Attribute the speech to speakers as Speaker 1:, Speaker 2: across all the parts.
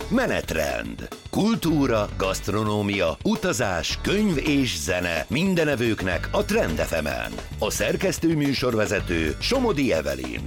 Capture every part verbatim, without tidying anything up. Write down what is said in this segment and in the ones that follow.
Speaker 1: Menetrend. Kultúra, gasztronómia, utazás, könyv és zene mindenevőknek a Trend ef emen. A szerkesztő műsorvezető Somodi Evelyn.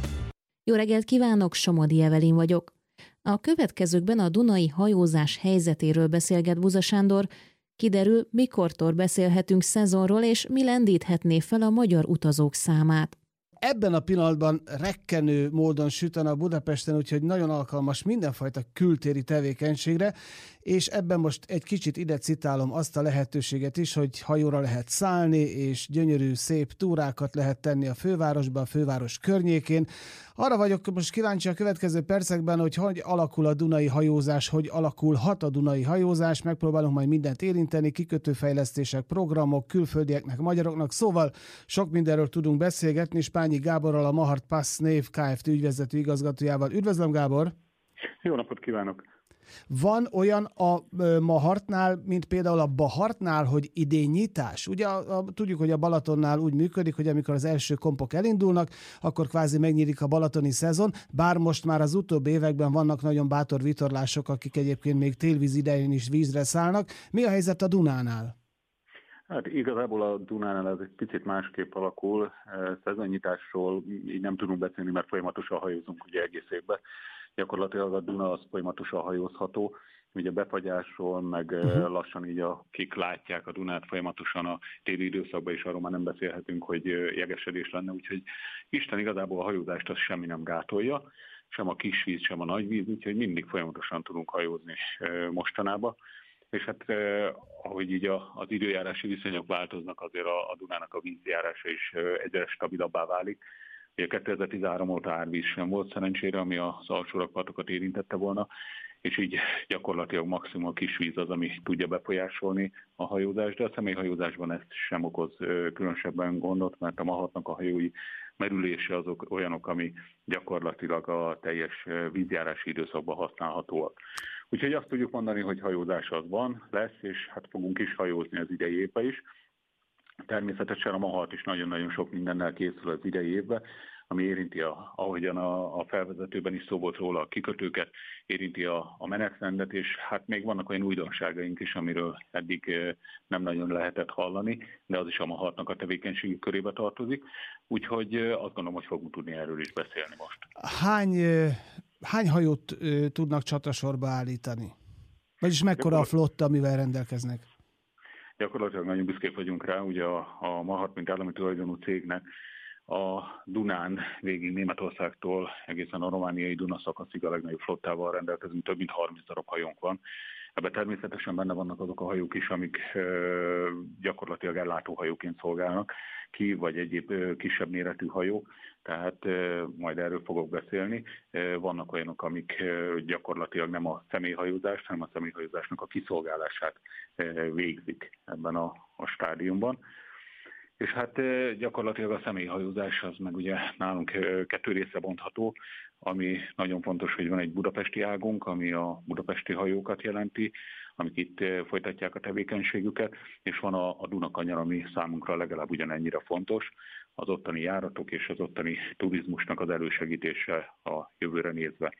Speaker 2: Jó reggelt kívánok, Somodi Evelyn vagyok. A következőkben a dunai hajózás helyzetéről beszélget Buza Sándor. Kiderül, mikortól beszélhetünk szezonról, és mi lendíthetné fel a magyar utazók számát.
Speaker 3: Ebben a pillanatban rekkenő módon süt a Budapesten, úgyhogy nagyon alkalmas mindenfajta kültéri tevékenységre, és ebben most egy kicsit ide citálom azt a lehetőséget is, hogy hajóra lehet szállni, és gyönyörű, szép túrákat lehet tenni a fővárosba, a főváros környékén. Arra vagyok most kíváncsi a következő percekben, hogy hogy alakul a dunai hajózás, hogy alakulhat a dunai hajózás, megpróbálunk majd mindent érinteni, kikötőfejlesztések, programok, külföldieknek, magyaroknak, szóval sok mindenről tudunk beszélgetni, és Pányi Gáborral, a Mahart Pass név Kft. Ügyvezető igazgatójával. Üdvözlöm, Gábor!
Speaker 4: Jó napot kívánok!
Speaker 3: Van olyan a Mahartnál, mint például a Bahartnál, hogy idén nyitás? Ugye a, a, tudjuk, hogy a Balatonnál úgy működik, hogy amikor az első kompok elindulnak, akkor kvázi megnyílik a balatoni szezon, bár most már az utóbbi években vannak nagyon bátor vitorlások, akik egyébként még télvíz idején is vízre szállnak. Mi a helyzet a Dunánál?
Speaker 4: Hát igazából a Dunánál ez egy picit másképp alakul. Szezonnyitásról így nem tudunk beszélni, mert folyamatosan hajózunk ugye egész évben. Gyakorlatilag a Duna az folyamatosan hajózható, ugye befagyásról, meg uh-huh. lassan így akik látják a Dunát folyamatosan a téli időszakban, és arról már nem beszélhetünk, hogy jegesedés lenne, úgyhogy Isten igazából a hajózást az semmi nem gátolja, sem a kis víz, sem a nagy víz, úgyhogy mindig folyamatosan tudunk hajózni mostanában. És hát ahogy így az időjárási viszonyok változnak, azért a Dunának a vízjárása is egyre stabilabbá válik. Ugye kétezer-tizenhárom óta árvíz sem volt szerencsére, ami az alsórakpartokat érintette volna, és így gyakorlatilag maximum a kisvíz az, ami tudja befolyásolni a hajózást, de a személyhajózásban ez sem okoz különösebben gondot, mert a Mahartnak a hajói merülése azok olyanok, ami gyakorlatilag a teljes vízjárási időszakban használhatóak. Úgyhogy azt tudjuk mondani, hogy hajózás az van, lesz, és hát fogunk is hajózni az idei évben is. Természetesen a Mahart is nagyon-nagyon sok mindennel készül az idei évben, ami érinti, a, ahogyan a, a felvezetőben is szó volt róla, a kikötőket, érinti a, a menetrendet, és hát még vannak olyan újdonságaink is, amiről eddig nem nagyon lehetett hallani, de az is a Mahartnak a tevékenységi körébe tartozik, úgyhogy azt gondolom, hogy fogunk tudni erről is beszélni most.
Speaker 3: Hány, hány hajót tudnak csatasorba állítani? Vagyis mekkora a flotta, amivel rendelkeznek?
Speaker 4: Gyakorlatilag nagyon büszkék vagyunk rá, ugye a, a Mahart, mint állami tulajdonú cégnek a Dunán végig Németországtól egészen a romániai Duna szakaszig a legnagyobb flottával rendelkezünk, több mint harminc darab hajónk van. Ebben természetesen benne vannak azok a hajók is, amik ö, gyakorlatilag ellátóhajóként szolgálnak ki, vagy egyéb ö, kisebb méretű hajók, tehát ö, majd erről fogok beszélni. Ö, vannak olyanok, amik ö, gyakorlatilag nem a személyhajózást, hanem a személyhajózásnak a kiszolgálását ö, végzik ebben a, a stádiumban. És hát gyakorlatilag a személyhajózás az meg ugye nálunk kettő része bontható, ami nagyon fontos, hogy van egy budapesti águnk, ami a budapesti hajókat jelenti, amik itt folytatják a tevékenységüket, és van a, a Dunakanyar, ami számunkra legalább ugyanennyire fontos, az ottani járatok és az ottani turizmusnak az elősegítése a jövőre nézve.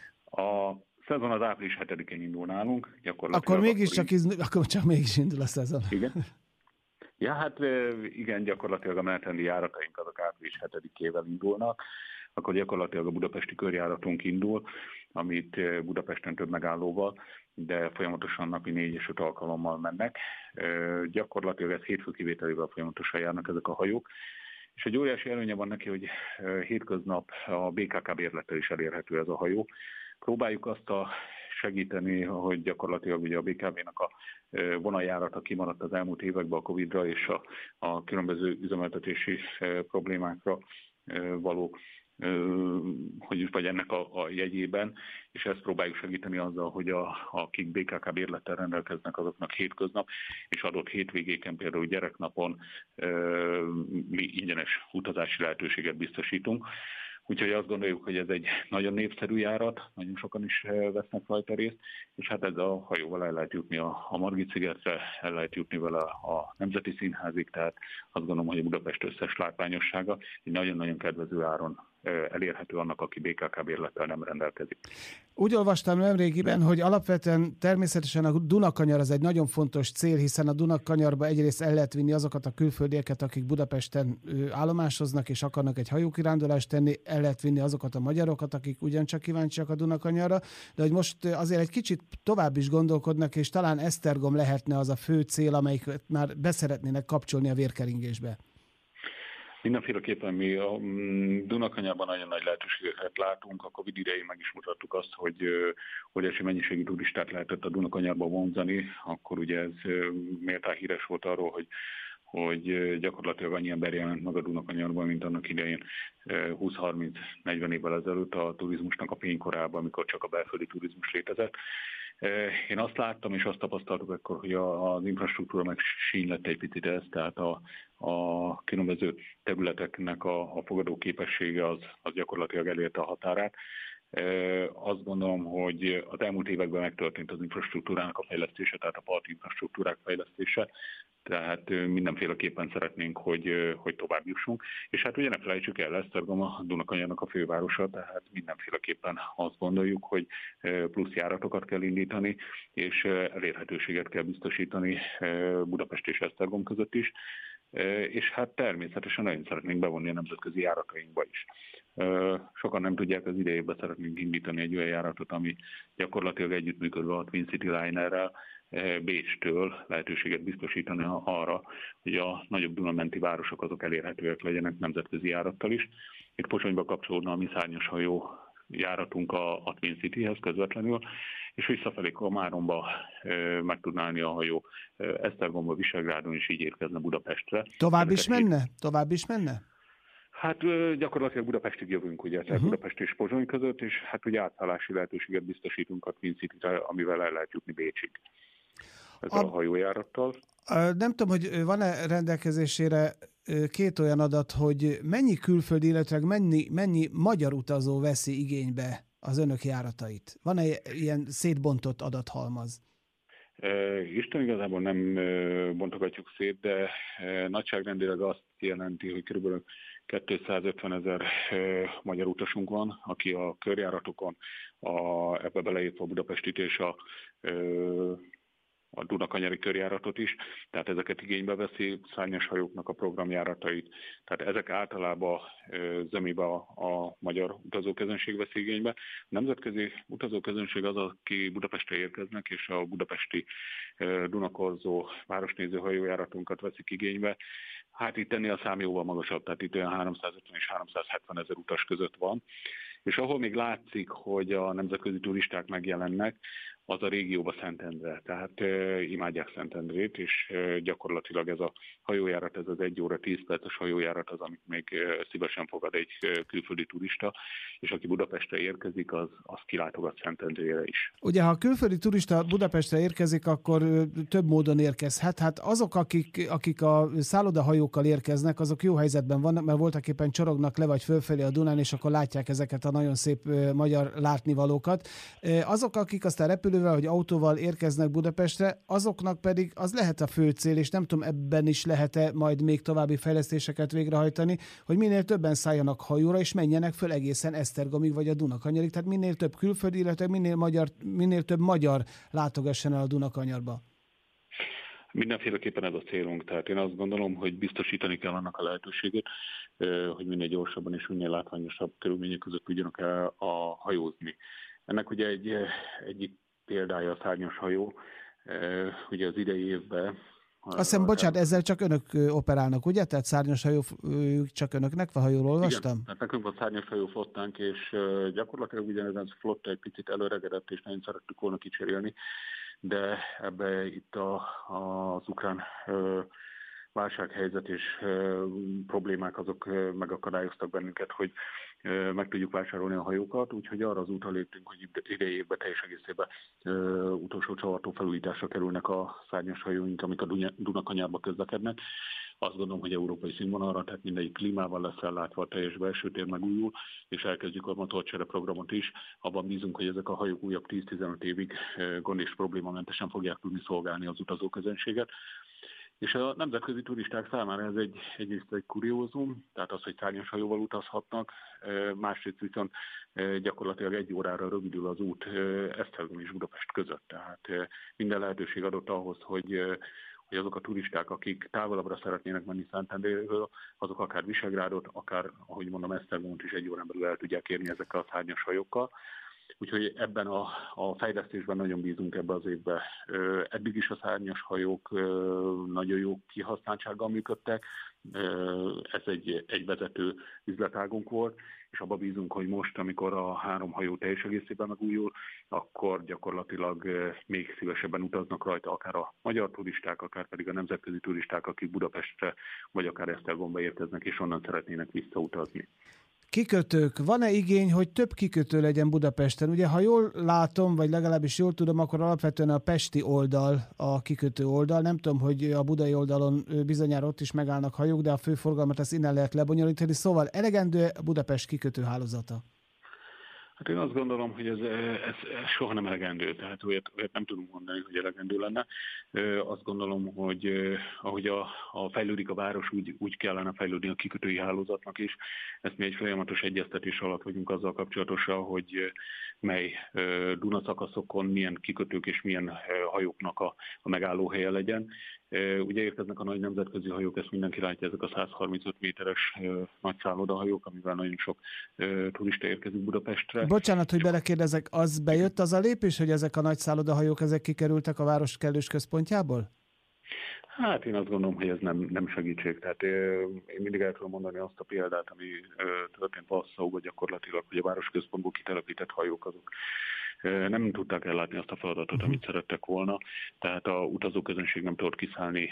Speaker 4: A szezon az április hetedikén indul nálunk.
Speaker 3: Akkor mégiscsak akkor, akkor csak mégis indul a szezon.
Speaker 4: Igen. Ja, hát igen, gyakorlatilag a menetrendi járataink azok április hetedikével indulnak, akkor gyakorlatilag a budapesti körjáratunk indul, amit Budapesten több megállóval, de folyamatosan napi négy és öt alkalommal mennek. Gyakorlatilag ez hétfő kivételével folyamatosan járnak ezek a hajók, és egy óriási előnye van neki, hogy hétköznap a bé ká ká bérlettel is elérhető ez a hajó. Próbáljuk azt a segíteni, hogy gyakorlatilag ugye a bé ká vé-nak a vonaljárata kimaradt az elmúlt években a Covid-ra és a, a különböző üzemeltetési problémákra való, hogy is vagy ennek a, a jegyében, és ezt próbáljuk segíteni azzal, hogy a, akik bé ká ká bérlettel rendelkeznek, azoknak hétköznap, és adott hétvégéken, például gyereknapon mi ingyenes utazási lehetőséget biztosítunk. Úgyhogy azt gondoljuk, hogy ez egy nagyon népszerű járat, nagyon sokan is vesznek rajta részt, és hát ez a hajóval el lehet jutni a, a Margit-szigetre, el lehet jutni vele a Nemzeti Színházig, tehát azt gondolom, hogy a Budapest összes látványossága egy nagyon-nagyon kedvező áron elérhető annak, aki bé ká ká bérlettel nem rendelkezik.
Speaker 3: Úgy olvastam nemrégiben, hogy alapvetően természetesen a Dunakanyar az egy nagyon fontos cél, hiszen a Dunakanyarba egyrészt el lehet vinni azokat a külföldieket, akik Budapesten állomásoznak és akarnak egy hajókirándulást tenni, el lehet vinni azokat a magyarokat, akik ugyancsak kíváncsiak a Dunakanyarra, de hogy most azért egy kicsit tovább is gondolkodnak, és talán Esztergom lehetne az a fő cél, amelyik már beszeretnének kapcsolni a vérkeringésbe.
Speaker 4: Mindenféleképpen mi a Dunakanyarban nagyon nagy lehetőségeket látunk. A Covid idején meg is mutattuk azt, hogy óriási mennyiségű turistát lehetett a Dunakanyarba vonzani. Akkor ugye ez méltán híres volt arról, hogy hogy gyakorlatilag annyi ember jelent meg a Dunakanyarban, mint annak idején húsz-harminc-negyven évvel ezelőtt a turizmusnak a fénykorában, amikor csak a belföldi turizmus létezett. Én azt láttam, és azt tapasztaltuk akkor, hogy az infrastruktúra meg sínylett egy picit ez, tehát a, a különböző területeknek a, a fogadó képessége az, az gyakorlatilag elérte a határát. Azt gondolom, hogy az elmúlt években megtörtént az infrastruktúrának a fejlesztése, tehát a parti infrastruktúrák fejlesztése, tehát mindenféleképpen szeretnénk, hogy, hogy tovább jussunk. És hát ugye ne felejtsük el, Esztergom a Dunakanyarnak a fővárosa, tehát mindenféleképpen azt gondoljuk, hogy plusz járatokat kell indítani, és elérhetőséget kell biztosítani Budapest és Esztergom között is, és hát természetesen nagyon szeretnénk bevonni a nemzetközi járatainkba is. Sokan nem tudják, az idejében szeretnénk indítani egy olyan járatot, ami gyakorlatilag együttműködve a Twin City Liner-rel Bécstől lehetőséget biztosítani arra, hogy a nagyobb Dunamenti városok azok elérhetőek legyenek nemzetközi járattal is. Itt Pozsonyba kapcsolódna a mi szárnyas hajó járatunk a, a Twin Cityhez közvetlenül, és visszafelé Komáromba e, meg tudná állni a hajó e, Esztergomba, Visegrádon, és így érkezne Budapestre.
Speaker 3: Tovább is menne? Így... Tovább is menne?
Speaker 4: Hát gyakorlatilag Budapestig jövünk, ugye, tehát uh-huh. Budapest és Pozsony között, és hát ugye átszállási lehetőséget biztosítunk a Twin City-re, amivel el lehet jutni Bécsig. Ez a, a hajójárattal.
Speaker 3: Nem tudom, hogy van-e rendelkezésére két olyan adat, hogy mennyi külföldi, illetve mennyi, mennyi magyar utazó veszi igénybe az önök járatait? Van-e ilyen szétbontott adathalmaz?
Speaker 4: Isten igazából nem bontogatjuk szét, de nagyságrendileg azt jelenti, hogy kb. kétszázötven ezer magyar utasunk van, aki a körjáratokon, a, ebbe beleértve a Budapestit és a, a Dunakanyari körjáratot is, tehát ezeket igénybe veszi, szárnyas hajóknak a programjáratait, tehát ezek általában zömébe a, a magyar utazóközönség veszi igénybe. A nemzetközi utazóközönség az, aki Budapestre érkeznek, és a budapesti Dunakorzó városnéző hajójáratunkat veszik igénybe. Hát itt ennél a szám jóval magasabb, tehát itt olyan háromszázötven és háromszázhetven ezer utas között van. És ahol még látszik, hogy a nemzetközi turisták megjelennek, az a régióba Szentendre. Tehát e, imádják Szentendrét, és e, gyakorlatilag ez a hajójárat, ez az egy óra tíz perces hajójárat az, amit még e, szívesen fogad egy e, külföldi turista, és aki Budapestre érkezik, az, az kilátogat Szentendrére is.
Speaker 3: Ugye, ha a külföldi turista Budapestre érkezik, akkor több módon érkezhet. Hát azok, akik, akik a szállodahajókkal érkeznek, azok jó helyzetben vannak, mert voltak éppen csorognak le vagy fölfelé a Dunán, és akkor látják ezeket a nagyon szép e, magyar látnivalókat. E, azok, akik aztán repülővel vagy autóval érkeznek Budapestre, azoknak pedig az lehet a fő cél, és nem tudom, ebben is lehet-e majd még további fejlesztéseket végrehajtani, hogy minél többen szálljanak hajóra, és menjenek föl egészen Esztergomig vagy a Dunakanyarig. Tehát minél több külföldi, illetve minél, magyar, minél több magyar látogasson el a Dunakanyarba.
Speaker 4: Mindenféleképpen ez a célunk, tehát én azt gondolom, hogy biztosítani kell annak a lehetőséget, hogy minél gyorsabban és minél látványosabb körülmények között tudjanak el a hajózni. Ennek ugye egy, egyik példája a szárnyas hajó, ugye az idei évben.
Speaker 3: Azt hiszem, bocsánat, ezzel csak önök operálnak, ugye? Tehát szárnyas hajó csak önöknek, ha jól olvastam?
Speaker 4: Igen, tehát nekünk van szárnyas hajó flottánk, és gyakorlatilag ugyanez a flotta egy picit előregedett, és nagyon szerettük volna kicserélni, de ebbe itt a, az ukrán válsághelyzet és problémák azok megakadályoztak bennünket, hogy meg tudjuk vásárolni a hajókat, úgyhogy arra az útra léptünk, hogy idei évben teljes egészében utolsó csavartó felújításra kerülnek a szárnyas hajóink, amik a Dunakanyarba közlekednek. Azt gondolom, hogy európai színvonalra, tehát mindegyik klímával lesz ellátva, a teljes belső tér megújul, és elkezdjük a motorcsere programot is. Abban bízunk, hogy ezek a hajók újabb tíz-tizenöt évig gond és problémamentesen fogják tudni szolgálni az utazóközönséget. És a nemzetközi turisták számára ez egy, egyrészt egy kuriózum, tehát az, hogy szárnyas hajóval utazhatnak, másrészt viszont gyakorlatilag egy órára rövidül az út Esztergom és Budapest között. Tehát minden lehetőség adott ahhoz, hogy hogy azok a turisták, akik távolabbra szeretnének menni Szentendréről, azok akár Visegrádot, akár, ahogy mondom, Esztergomot is egy órán belül el tudják érni ezekkel a szárnyas hajókkal. Úgyhogy ebben a, a fejlesztésben nagyon bízunk ebbe az évbe. Eddig is a szárnyas hajók nagyon jó kihasználtsággal működtek, ez egy, egy vezető üzletágunk volt, és abba bízunk, hogy most, amikor a három hajó teljes egészében megújul, akkor gyakorlatilag még szívesebben utaznak rajta akár a magyar turisták, akár pedig a nemzetközi turisták, akik Budapestre vagy akár Esztergomba érkeznek, és onnan szeretnének visszautazni.
Speaker 3: Kikötők. Van-e igény, hogy több kikötő legyen Budapesten? Ugye, ha jól látom, vagy legalábbis jól tudom, akkor alapvetően a pesti oldal a kikötő oldal. Nem tudom, hogy a budai oldalon bizonyára ott is megállnak hajók, de a főforgalmat ezt innen lehet lebonyolítani. Szóval elegendő a Budapest kikötő hálózata?
Speaker 4: Hát én azt gondolom, hogy ez, ez, ez soha nem elegendő, tehát olyat, olyat nem tudunk mondani, hogy elegendő lenne. Azt gondolom, hogy ahogy a, a fejlődik a város, úgy, úgy kellene fejlődni a kikötői hálózatnak is. Ezt mi egy folyamatos egyeztetés alatt vagyunk azzal kapcsolatosan, hogy mely Duna szakaszokon milyen kikötők és milyen hajóknak a, a megállóhelye legyen. Ugye érkeznek a nagy nemzetközi hajók, ezt mindenki látja, ezek a száz harmincöt méteres nagy szállodahajók, amivel nagyon sok turista érkezik Budapestre.
Speaker 3: Bocsánat, hogy belekérdezek, az bejött az a lépés, hogy ezek a nagy szállodahajók ezek kikerültek a város kellős központjából?
Speaker 4: Hát én azt gondolom, hogy ez nem, nem segítség. Tehát én mindig el tudom mondani azt a példát, ami történt Vassauban gyakorlatilag, hogy a városközpontból kitelepített hajók azok nem tudták ellátni azt a feladatot, amit szerettek volna, tehát a utazóközönség nem tudott kiszállni,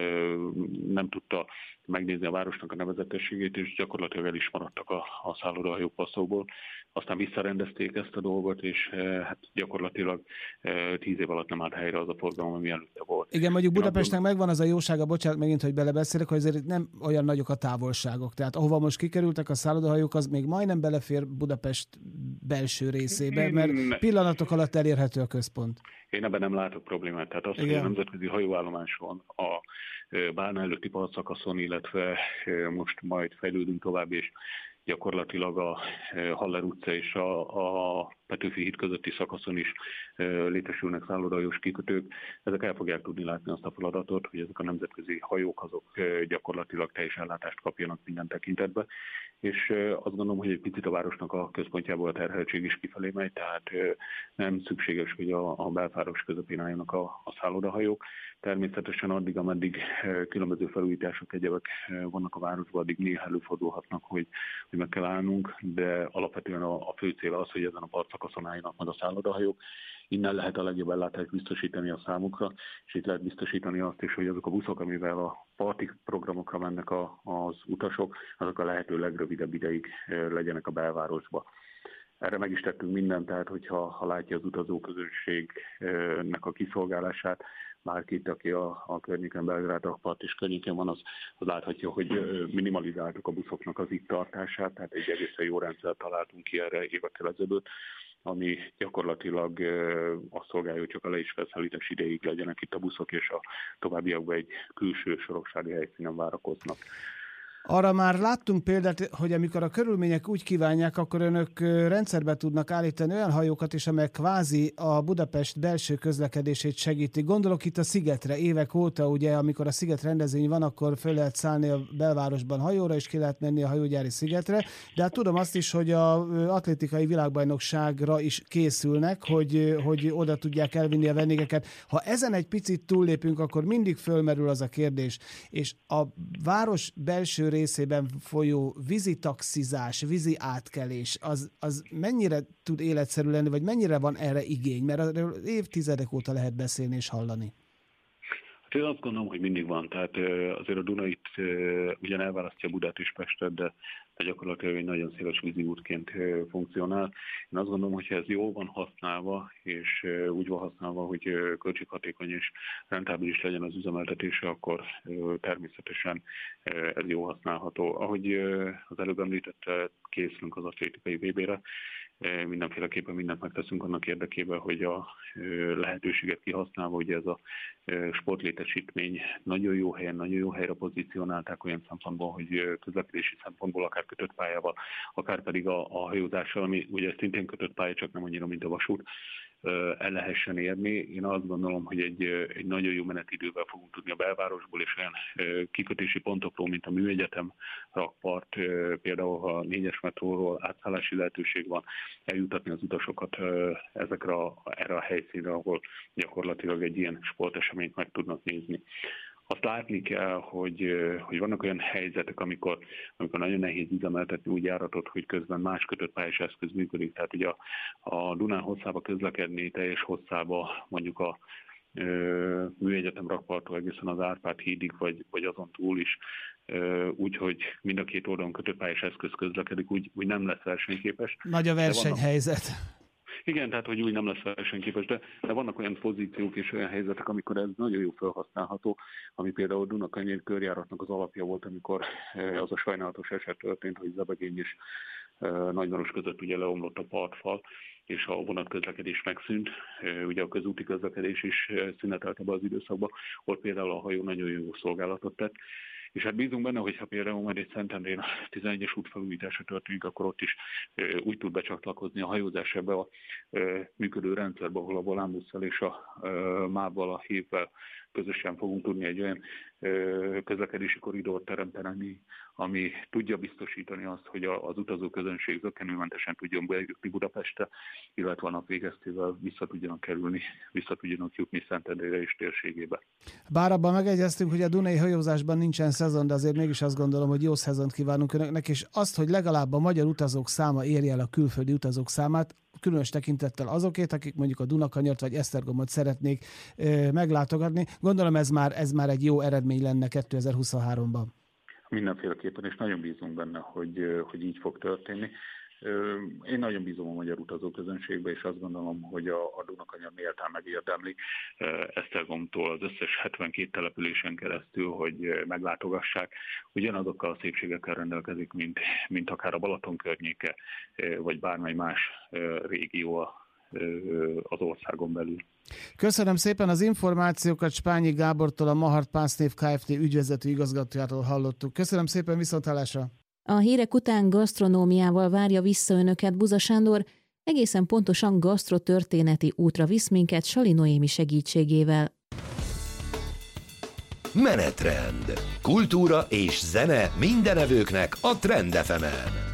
Speaker 4: nem tudta megnézni a városnak a nevezetességét, és gyakorlatilag el is maradtak a, a szállodahajók Vassauból. Aztán visszarendezték ezt a dolgot, és hát gyakorlatilag tíz év alatt nem állt helyre az a forgalom, ami előtte volt.
Speaker 3: Igen, mondjuk Budapestnek megvan az a jósága, bocsánat megint, hogy belebeszélek, hogy azért nem olyan nagyok a távolságok. Tehát ahova most kikerültek a szállodahajók, az még majdnem belefér Budapest belső részébe, mert pillanatok alatt elérhető a központ.
Speaker 4: Én ebben nem látok problémát. Tehát azt, hogy a nemzetközi hajóállomáson, a Bálna előtti partszakaszon, illetve most majd fejlődünk tovább, és gyakorlatilag a Haller utca és a, a Petőfi híd közötti szakaszon is létesülnek szállodahajós kikötők. Ezek el fogják tudni látni azt a feladatot, hogy ezek a nemzetközi hajók azok gyakorlatilag teljes ellátást kapjanak minden tekintetben. És azt gondolom, hogy egy picit a városnak a központjából a terheltség is kifelé megy, tehát nem szükséges, hogy a, a belváros közepén álljanak a, a szállodahajók. Természetesen addig, ameddig különböző felújítások, egyebek vannak a városban, addig néha előfordulhatnak, hogy, hogy meg kell állnunk, de alapvetően a, a fő cél az, hogy ezen a partszakaszon álljanak meg a szállodahajók. Innen lehet a legjobb ellátást biztosítani a számukra, és itt lehet biztosítani azt is, hogy azok a buszok, amivel a parti programokra mennek a, az utasok, azok a lehető legrövidebb ideig legyenek a belvárosba. Erre meg is tettünk mindent, tehát hogyha ha látja az utazóközönségnek a kiszolgálását, bárkit, aki a, a környéken, Belgrád rakpart és környéken van, az, az láthatja, hogy minimalizáltuk a buszoknak az itt tartását, tehát egy egészen jó rendszert találtunk ki erre évekkel ezelőtt, ami gyakorlatilag azt szolgálja, hogy csak a le- és felszállítás ideig legyenek itt a buszok, és a továbbiakban egy külső soroksági helyszínen várakoznak.
Speaker 3: Arra már láttunk példát, hogy amikor a körülmények úgy kívánják, akkor önök rendszerbe tudnak állítani olyan hajókat is, amelyek kvázi a Budapest belső közlekedését segítik. Gondolok itt a Szigetre. Évek óta, ugye, amikor a Sziget rendezvény van, akkor föl lehet szállni a belvárosban hajóra, és ki lehet menni a hajógyári Szigetre. De hát tudom azt is, hogy az atlétikai világbajnokságra is készülnek, hogy, hogy oda tudják elvinni a vendégeket. Ha ezen egy picit túllépünk, akkor mindig fölmerül az a kérdés. És a város belső részében folyó vízitaxizás, vízi átkelés, az, az mennyire tud életszerű lenni, vagy mennyire van erre igény? Mert arról évtizedek óta lehet beszélni és hallani.
Speaker 4: Hát én azt gondolom, hogy mindig van. Tehát azért a Duna itt ugyan elválasztja Budát és Pestet, de gyakorlatilag egy nagyon széles vízi útként funkcionál. Én azt gondolom, hogy ez jól van használva, és úgy van használva, hogy költséghatékony és rentábilis legyen az üzemeltetése, akkor természetesen ez jó használható. Ahogy az előbb említette, készülünk az atlétikai vé bére. mindenféleképpen mindent megteszünk annak érdekében, hogy a lehetőséget kihasználva, ugye ez a sportlétesítmény nagyon jó helyen, nagyon jó helyre pozícionálták olyan szempontból, hogy közlekedési szempontból akár kötött pályával, akár pedig a, a hajózással, ami ugye szintén kötött pálya, csak nem annyira, mint a vasút, el lehessen érni. Én azt gondolom, hogy egy, egy nagyon jó menetidővel fogunk tudni a belvárosból és olyan kikötési pontokról, mint a Műegyetem, rakpart, például a négyes metróról átszállási lehetőség van, eljutatni az utasokat ezekre a, erre a helyszínre, ahol gyakorlatilag egy ilyen sporteseményt meg tudnak nézni. Azt látni kell, hogy, hogy vannak olyan helyzetek, amikor, amikor nagyon nehéz üzemeltetni úgy járatot, hogy közben más kötött pályás eszköz működik. Tehát ugye a, a Dunán hosszába közlekedni, teljes hosszába mondjuk a Műegyetem rakparttól egészen az Árpád hídig, vagy, vagy azon túl is, úgyhogy mind a két oldalon kötött pályás eszköz közlekedik, úgy, úgy nem lesz versenyképes.
Speaker 3: Nagy a versenyhelyzet.
Speaker 4: Igen, tehát hogy úgy nem lesz versenyképes, de, de vannak olyan pozíciók és olyan helyzetek, amikor ez nagyon jó felhasználható, ami például Dunakanyér körjáratnak az alapja volt, amikor az a sajnálatos eset történt, hogy Zebegény és Nagymaros között ugye leomlott a partfal, és a vonatközlekedés megszűnt, ugye a közúti közlekedés is szünetelt ebbe az időszakban, ott például a hajó nagyon jó szolgálatot tett. És hát bízunk benne, hogyha például majd egy Szentendrén a tizenegyes út felújítása történik, akkor ott is e, úgy tud becsatlakozni a hajózás ebbe a e, működő rendszerbe, ahol a volánbusszal és a e, mábbal, a hévvel közösen fogunk tudni egy olyan e, közlekedési korridort teremteni, ami tudja biztosítani azt, hogy a, az utazóközönség zökkenőmentesen tudjon bejutni Budapestre, illetve a nap végeztével vissza tudjanak kerülni, vissza tudjanak jutni Szentendrére és térségébe.
Speaker 3: Bár abban megegyeztünk, hogy a Dunai hajózásban nincsen szezon, de azért mégis azt gondolom, hogy jó szezont kívánunk önöknek, és azt, hogy legalább a magyar utazók száma érje el a külföldi utazók számát, különös tekintettel azokét, akik mondjuk a Dunakanyart vagy Esztergomot szeretnék ö, meglátogatni. Gondolom ez már, ez már egy jó eredmény lenne kétezer-huszonháromban.
Speaker 4: Mindenféleképpen, és nagyon bízunk benne, hogy, hogy így fog történni. Én nagyon bízom a magyar utazóközönségbe, és azt gondolom, hogy a, a Dunakanyar méltán megérdemli Esztergomtól az összes hetvenkét településen keresztül, hogy meglátogassák. Ugyanazokkal a szépségekkel rendelkezik, mint, mint akár a Balaton környéke, vagy bármely más régió az országon belül.
Speaker 3: Köszönöm szépen az információkat, Spányi Gábortól, a Mahart Pásznév Kft. Ügyvezető igazgatójától hallottuk. Köszönöm szépen, viszonthallásra!
Speaker 2: A hírek után gasztronómiával várja vissza önöket Buza Sándor, egészen pontosan gasztrotörténeti útra visz minket Sali Noémi segítségével.
Speaker 1: Menetrend. Kultúra és zene mindenevőknek a Trend ef emen.